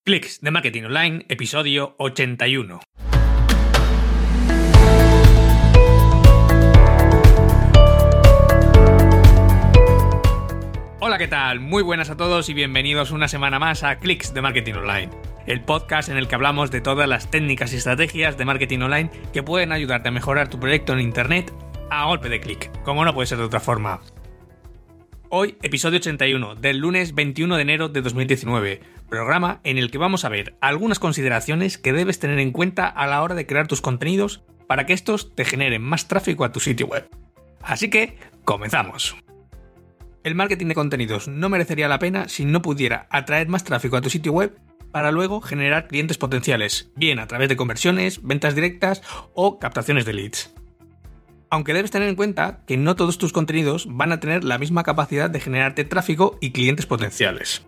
Clics de Marketing Online, episodio 81. Hola, ¿qué tal? Muy buenas a todos y bienvenidos una semana más a Clics de Marketing Online, el podcast en el que hablamos de todas las técnicas y estrategias de marketing online que pueden ayudarte a mejorar tu proyecto en Internet a golpe de clic, como no puede ser de otra forma. Hoy, episodio 81, del lunes 21 de enero de 2019, programa en el que vamos a ver algunas consideraciones que debes tener en cuenta a la hora de crear tus contenidos para que estos te generen más tráfico a tu sitio web. Así que, comenzamos. El marketing de contenidos no merecería la pena si no pudiera atraer más tráfico a tu sitio web para luego generar clientes potenciales, bien a través de conversiones, ventas directas o captaciones de leads. Aunque debes tener en cuenta que no todos tus contenidos van a tener la misma capacidad de generarte tráfico y clientes potenciales.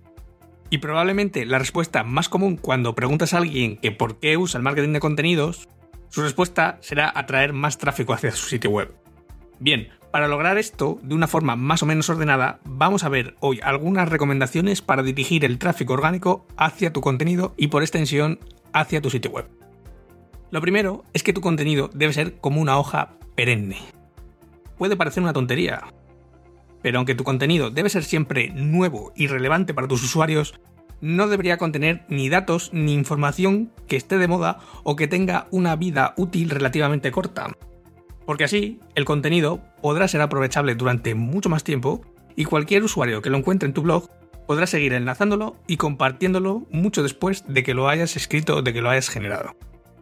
Y probablemente la respuesta más común cuando preguntas a alguien que por qué usa el marketing de contenidos, su respuesta será atraer más tráfico hacia su sitio web. Bien, para lograr esto de una forma más o menos ordenada, vamos a ver hoy algunas recomendaciones para dirigir el tráfico orgánico hacia tu contenido y por extensión hacia tu sitio web. Lo primero es que tu contenido debe ser como una hoja perenne. Puede parecer una tontería, pero aunque tu contenido debe ser siempre nuevo y relevante para tus usuarios, no debería contener ni datos ni información que esté de moda o que tenga una vida útil relativamente corta. Porque así, el contenido podrá ser aprovechable durante mucho más tiempo y cualquier usuario que lo encuentre en tu blog podrá seguir enlazándolo y compartiéndolo mucho después de que lo hayas escrito o de que lo hayas generado.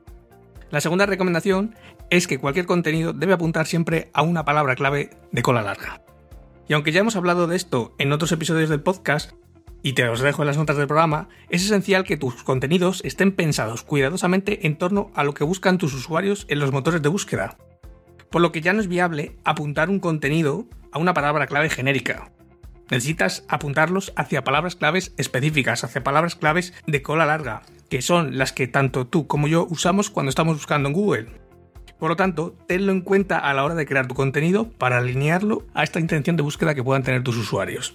La segunda recomendación es que cualquier contenido debe apuntar siempre a una palabra clave de cola larga. Y aunque ya hemos hablado de esto en otros episodios del podcast, y te los dejo en las notas del programa, es esencial que tus contenidos estén pensados cuidadosamente en torno a lo que buscan tus usuarios en los motores de búsqueda. Por lo que ya no es viable apuntar un contenido a una palabra clave genérica. Necesitas apuntarlos hacia palabras claves específicas, hacia palabras claves de cola larga, que son las que tanto tú como yo usamos cuando estamos buscando en Google. Por lo tanto, tenlo en cuenta a la hora de crear tu contenido para alinearlo a esta intención de búsqueda que puedan tener tus usuarios.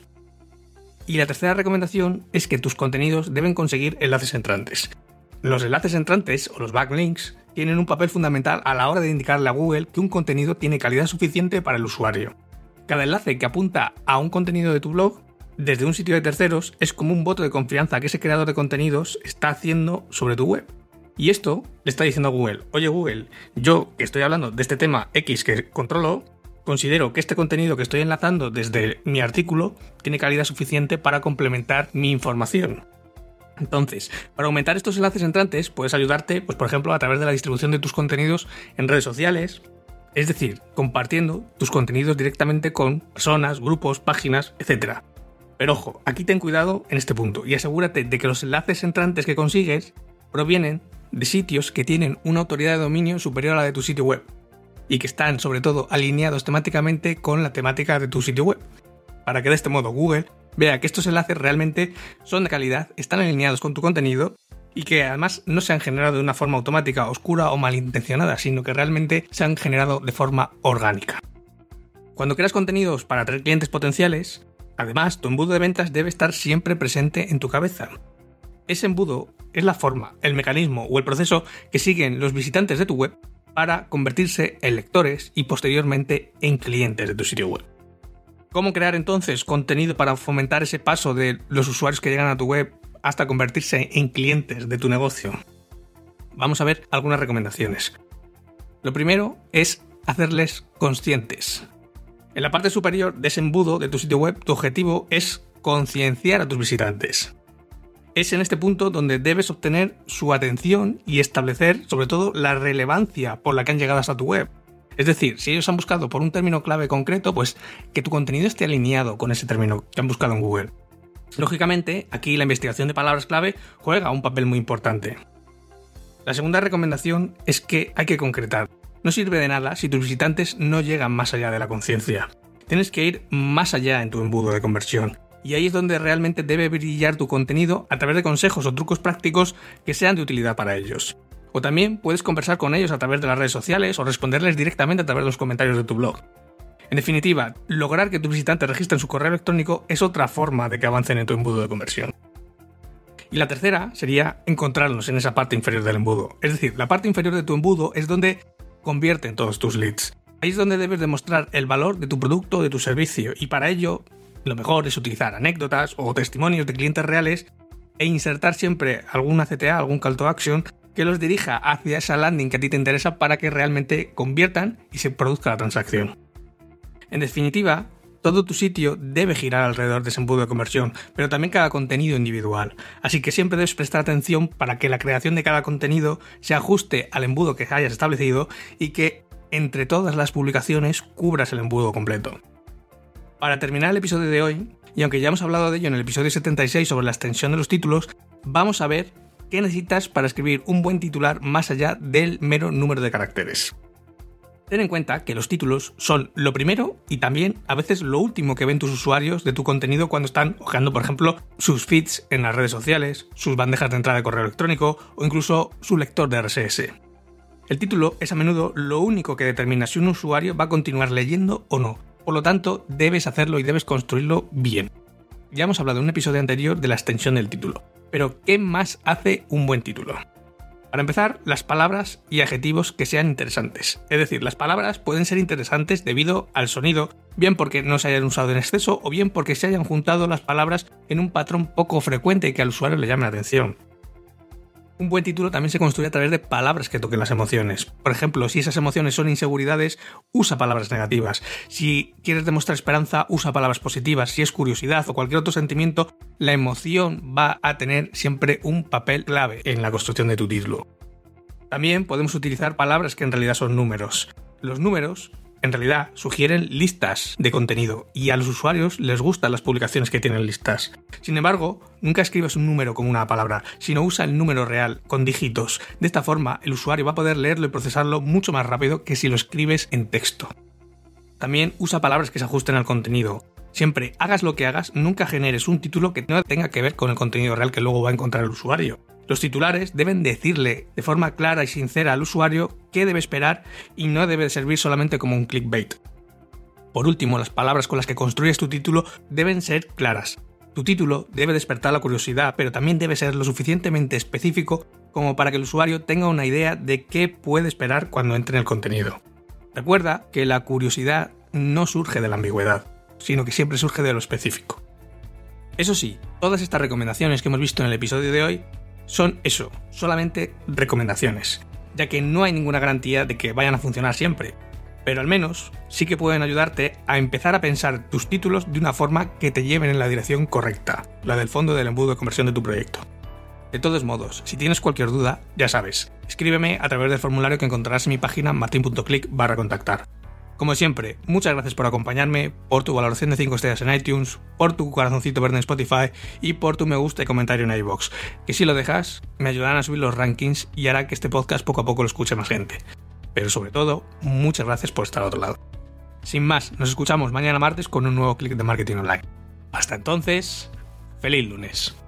Y la tercera recomendación es que tus contenidos deben conseguir enlaces entrantes. Los enlaces entrantes o los backlinks tienen un papel fundamental a la hora de indicarle a Google que un contenido tiene calidad suficiente para el usuario. Cada enlace que apunta a un contenido de tu blog desde un sitio de terceros es como un voto de confianza que ese creador de contenidos está haciendo sobre tu web. Y esto le está diciendo a Google: oye Google, yo que estoy hablando de este tema X que controlo, considero que este contenido que estoy enlazando desde mi artículo tiene calidad suficiente para complementar mi información. Entonces, para aumentar estos enlaces entrantes puedes ayudarte, por ejemplo, a través de la distribución de tus contenidos en redes sociales, es decir, compartiendo tus contenidos directamente con personas, grupos, páginas, etc. Pero ojo, aquí ten cuidado en este punto y asegúrate de que los enlaces entrantes que consigues provienen de sitios que tienen una autoridad de dominio superior a la de tu sitio web y que están sobre todo alineados temáticamente con la temática de tu sitio web, para que de este modo Google vea que estos enlaces realmente son de calidad, están alineados con tu contenido y que además no se han generado de una forma automática, oscura o malintencionada, sino que realmente se han generado de forma orgánica. Cuando creas contenidos para atraer clientes potenciales, además tu embudo de ventas debe estar siempre presente en tu cabeza. Ese embudo es la forma, el mecanismo o el proceso que siguen los visitantes de tu web para convertirse en lectores y posteriormente en clientes de tu sitio web. ¿Cómo crear entonces contenido para fomentar ese paso de los usuarios que llegan a tu web hasta convertirse en clientes de tu negocio? Vamos a ver algunas recomendaciones. Lo primero es hacerles conscientes. En la parte superior de ese embudo de tu sitio web, tu objetivo es concienciar a tus visitantes. Es en este punto donde debes obtener su atención y establecer, sobre todo, la relevancia por la que han llegado hasta tu web. Es decir, si ellos han buscado por un término clave concreto, pues que tu contenido esté alineado con ese término que han buscado en Google. Lógicamente, aquí la investigación de palabras clave juega un papel muy importante. La segunda recomendación es que hay que concretar. No sirve de nada si tus visitantes no llegan más allá de la conciencia. Tienes que ir más allá en tu embudo de conversión. Y ahí es donde realmente debe brillar tu contenido a través de consejos o trucos prácticos que sean de utilidad para ellos. O también puedes conversar con ellos a través de las redes sociales o responderles directamente a través de los comentarios de tu blog. En definitiva, lograr que tus visitantes registren su correo electrónico es otra forma de que avancen en tu embudo de conversión. Y la tercera sería encontrarnos en esa parte inferior del embudo. Es decir, la parte inferior de tu embudo es donde convierten todos tus leads. Ahí es donde debes demostrar el valor de tu producto o de tu servicio, y para ello lo mejor es utilizar anécdotas o testimonios de clientes reales e insertar siempre alguna CTA, algún call to action que los dirija hacia esa landing que a ti te interesa para que realmente conviertan y se produzca la transacción. En definitiva, todo tu sitio debe girar alrededor de ese embudo de conversión, pero también cada contenido individual. Así que siempre debes prestar atención para que la creación de cada contenido se ajuste al embudo que hayas establecido y que entre todas las publicaciones cubras el embudo completo. Para terminar el episodio de hoy, y aunque ya hemos hablado de ello en el episodio 76 sobre la extensión de los títulos, vamos a ver qué necesitas para escribir un buen titular más allá del mero número de caracteres. Ten en cuenta que los títulos son lo primero y también a veces lo último que ven tus usuarios de tu contenido cuando están hojeando, por ejemplo, sus feeds en las redes sociales, sus bandejas de entrada de correo electrónico o incluso su lector de RSS. El título es a menudo lo único que determina si un usuario va a continuar leyendo o no. Por lo tanto, debes hacerlo y debes construirlo bien. Ya hemos hablado en un episodio anterior de la extensión del título. Pero, ¿qué más hace un buen título? Para empezar, las palabras y adjetivos que sean interesantes. Es decir, las palabras pueden ser interesantes debido al sonido, bien porque no se hayan usado en exceso o bien porque se hayan juntado las palabras en un patrón poco frecuente y que al usuario le llame la atención. Un buen título también se construye a través de palabras que toquen las emociones. Por ejemplo, si esas emociones son inseguridades, usa palabras negativas. Si quieres demostrar esperanza, usa palabras positivas. Si es curiosidad o cualquier otro sentimiento, la emoción va a tener siempre un papel clave en la construcción de tu título. También podemos utilizar palabras que en realidad son números. Los números en realidad sugieren listas de contenido y a los usuarios les gustan las publicaciones que tienen listas. Sin embargo, nunca escribas un número como una palabra, sino usa el número real con dígitos. De esta forma, el usuario va a poder leerlo y procesarlo mucho más rápido que si lo escribes en texto. También usa palabras que se ajusten al contenido. Siempre, hagas lo que hagas, nunca generes un título que no tenga que ver con el contenido real que luego va a encontrar el usuario. Los titulares deben decirle de forma clara y sincera al usuario qué debe esperar y no debe servir solamente como un clickbait. Por último, las palabras con las que construyes tu título deben ser claras. Tu título debe despertar la curiosidad, pero también debe ser lo suficientemente específico como para que el usuario tenga una idea de qué puede esperar cuando entre en el contenido. Recuerda que la curiosidad no surge de la ambigüedad, sino que siempre surge de lo específico. Eso sí, todas estas recomendaciones que hemos visto en el episodio de hoy son eso, solamente recomendaciones, ya que no hay ninguna garantía de que vayan a funcionar siempre, pero al menos sí que pueden ayudarte a empezar a pensar tus títulos de una forma que te lleven en la dirección correcta, la del fondo del embudo de conversión de tu proyecto. De todos modos, si tienes cualquier duda, ya sabes, escríbeme a través del formulario que encontrarás en mi página martin.click/contactar. Como siempre, muchas gracias por acompañarme, por tu valoración de 5 estrellas en iTunes, por tu corazoncito verde en Spotify y por tu me gusta y comentario en iVoox, que si lo dejas, me ayudarán a subir los rankings y hará que este podcast poco a poco lo escuche más gente. Pero sobre todo, muchas gracias por estar al otro lado. Sin más, nos escuchamos mañana martes con un nuevo clic de marketing online. Hasta entonces, ¡feliz lunes!